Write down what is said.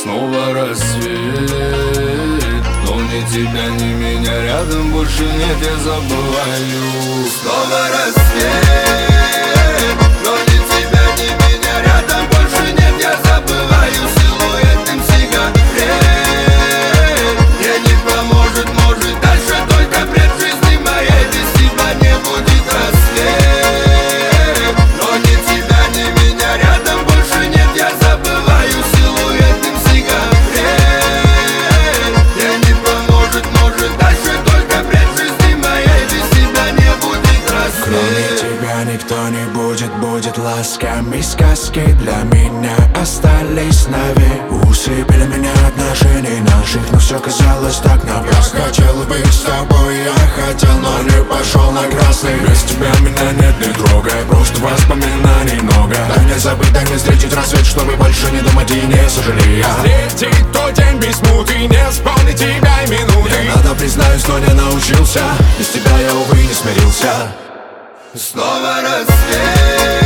Снова рассвет, но ни тебя, ни меня рядом больше нет, я забываю. Снова рассвет, но ни тебя, ни меня рядом больше нет, я забываю. Силуэт дым сигарет, мне не поможет, может дальше только бред жизни моей. Без тебя не будет рассвет, но ни тебя, ни меня рядом больше нет, я забываю. Силуэт дым сигарет, мне не поможет, может дальше только бред жизни моей. Без тебя не будет рассвет. Кроме тебя никто не будет, будет ласками сказки для меня остались сновы. Усыпили меня отношений наших, но все казалось так напрасно. Хотел быть с тобой, я хотел, но не пошел на красный. Без тебя меня нет, не трогай, просто воспоминаний много. Дай мне забыть, дай мне встретить рассвет, чтобы больше не думать и не сожалеть. Встретить тот день без смуты, не вспомнить тебя и минуты. Я надо признаюсь, но не научился, без тебя я, увы, не смирился. Снова рассвет.